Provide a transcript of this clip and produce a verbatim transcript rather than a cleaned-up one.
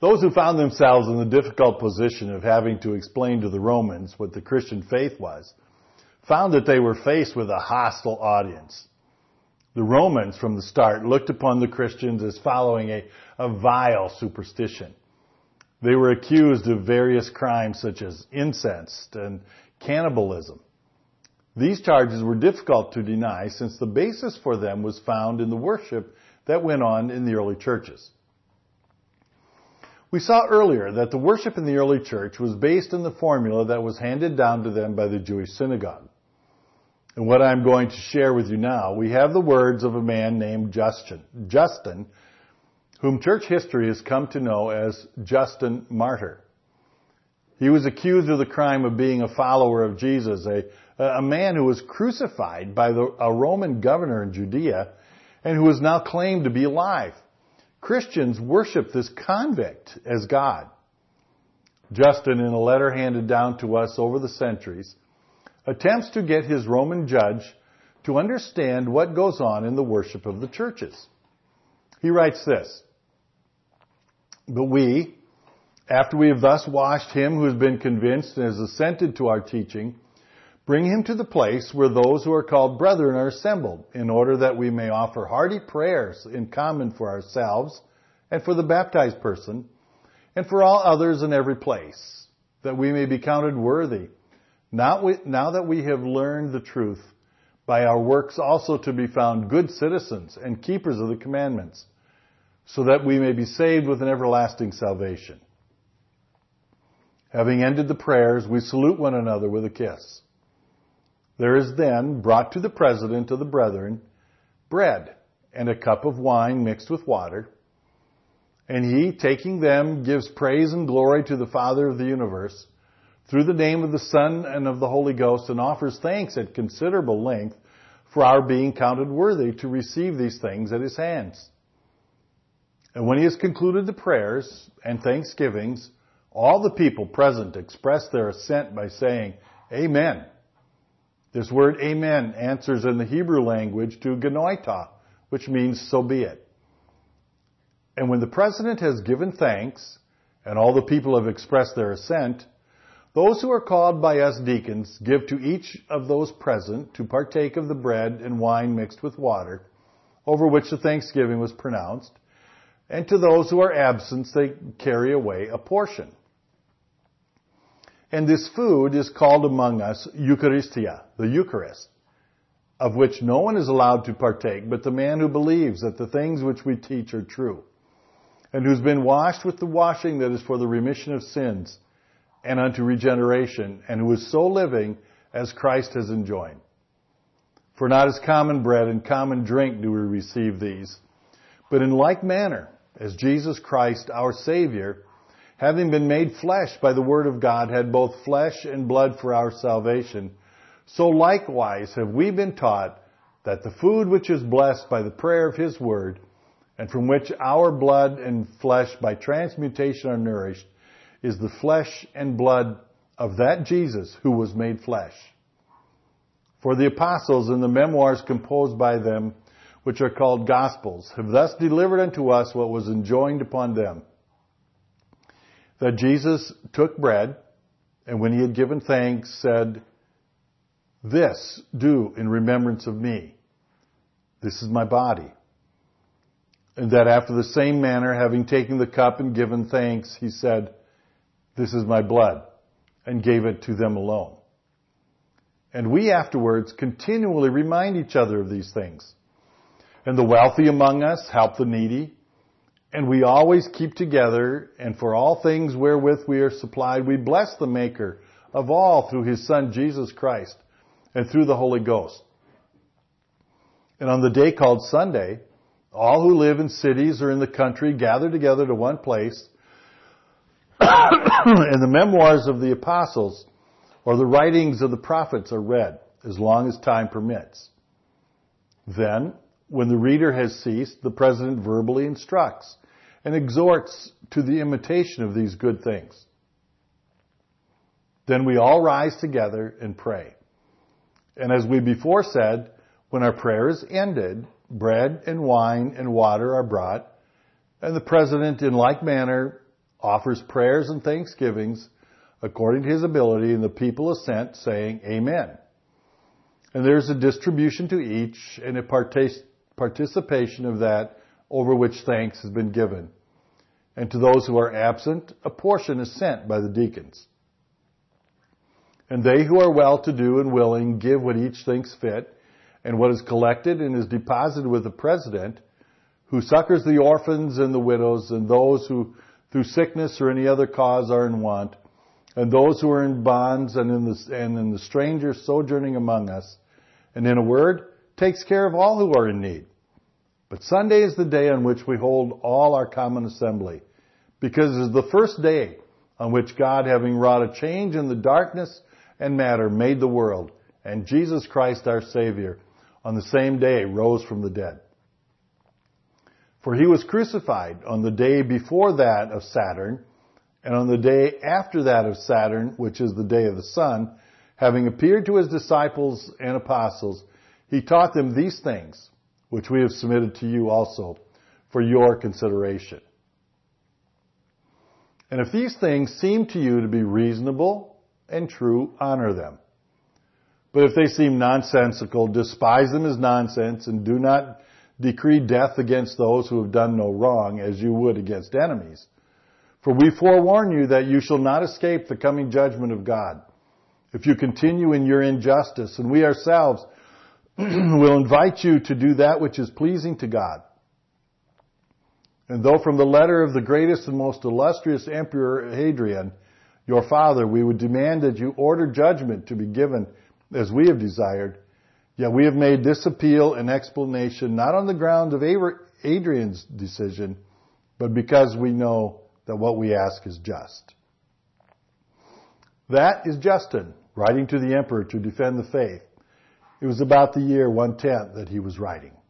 Those who found themselves in the difficult position of having to explain to the Romans what the Christian faith was, found that they were faced with a hostile audience. The Romans, from the start, looked upon the Christians as following a, a vile superstition. They were accused of various crimes such as incest and cannibalism. These charges were difficult to deny since the basis for them was found in the worship that went on in the early churches. We saw earlier that the worship in the early church was based on the formula that was handed down to them by the Jewish synagogue. And what I'm going to share with you now, we have the words of a man named Justin, Justin, whom church history has come to know as Justin Martyr. He was accused of the crime of being a follower of Jesus, a, a man who was crucified by the, a Roman governor in Judea and who is now claimed to be alive. Christians worship this convict as God. Justin, in a letter handed down to us over the centuries, attempts to get his Roman judge to understand what goes on in the worship of the churches. He writes this, "But we, after we have thus washed him who has been convinced and has assented to our teaching, bring him to the place where those who are called brethren are assembled, in order that we may offer hearty prayers in common for ourselves and for the baptized person, and for all others in every place, that we may be counted worthy, now that we have learned the truth, by our works also to be found good citizens and keepers of the commandments, so that we may be saved with an everlasting salvation. Having ended the prayers, we salute one another with a kiss. There is then brought to the president of the brethren bread and a cup of wine mixed with water, and he, taking them, gives praise and glory to the Father of the universe, through the name of the Son and of the Holy Ghost, and offers thanks at considerable length for our being counted worthy to receive these things at his hands. And when he has concluded the prayers and thanksgivings, all the people present express their assent by saying, Amen. This word Amen answers in the Hebrew language to genoita, which means so be it. And when the president has given thanks, and all the people have expressed their assent, those who are called by us deacons give to each of those present to partake of the bread and wine mixed with water, over which the thanksgiving was pronounced, and to those who are absent they carry away a portion. And this food is called among us Eucharistia, the Eucharist, of which no one is allowed to partake but the man who believes that the things which we teach are true, and who's been washed with the washing that is for the remission of sins, and unto regeneration, and who is so living as Christ has enjoined. For not as common bread and common drink do we receive these, but in like manner, as Jesus Christ, our Savior, having been made flesh by the word of God, had both flesh and blood for our salvation, so likewise have we been taught that the food which is blessed by the prayer of his word, and from which our blood and flesh by transmutation are nourished, is the flesh and blood of that Jesus who was made flesh. For the apostles in the memoirs composed by them, which are called Gospels, have thus delivered unto us what was enjoined upon them. That Jesus took bread, and when he had given thanks, said, This do in remembrance of me. This is my body. And that after the same manner, having taken the cup and given thanks, he said, This is my blood, and gave it to them alone. And we afterwards continually remind each other of these things. And the wealthy among us help the needy, and we always keep together, and for all things wherewith we are supplied, we bless the Maker of all through his Son Jesus Christ, and through the Holy Ghost. And on the day called Sunday, all who live in cities or in the country gather together to one place, and the memoirs of the apostles or the writings of the prophets are read, as long as time permits. Then, when the reader has ceased, the president verbally instructs and exhorts to the imitation of these good things. Then we all rise together and pray. And as we before said, when our prayer is ended, bread and wine and water are brought, and the president in like manner offers prayers and thanksgivings according to his ability, and the people assent, saying, Amen. And there's a distribution to each and a partic- participation of that over which thanks has been given. And to those who are absent, a portion is sent by the deacons. And they who are well-to-do and willing give what each thinks fit, and what is collected and is deposited with the president, who succors the orphans and the widows, and those who through sickness or any other cause are in want, and those who are in bonds and in the, and in the strangers sojourning among us, and in a word, takes care of all who are in need. But Sunday is the day on which we hold all our common assembly, because it is the first day on which God, having wrought a change in the darkness and matter, made the world, and Jesus Christ our Savior, on the same day rose from the dead. For he was crucified on the day before that of Saturn, and on the day after that of Saturn, which is the day of the sun, having appeared to his disciples and apostles, he taught them these things, which we have submitted to you also for your consideration. And if these things seem to you to be reasonable and true, honor them. But if they seem nonsensical, despise them as nonsense, and do not decree death against those who have done no wrong, as you would against enemies. For we forewarn you that you shall not escape the coming judgment of God, if you continue in your injustice, and we ourselves will invite you to do that which is pleasing to God. And though from the letter of the greatest and most illustrious Emperor Hadrian, your father, we would demand that you order judgment to be given as we have desired, yet we have made this appeal and explanation not on the ground of Hadrian's decision, but because we know that what we ask is just. That is Justin, writing to the emperor to defend the faith. It was about the year one ten that he was writing.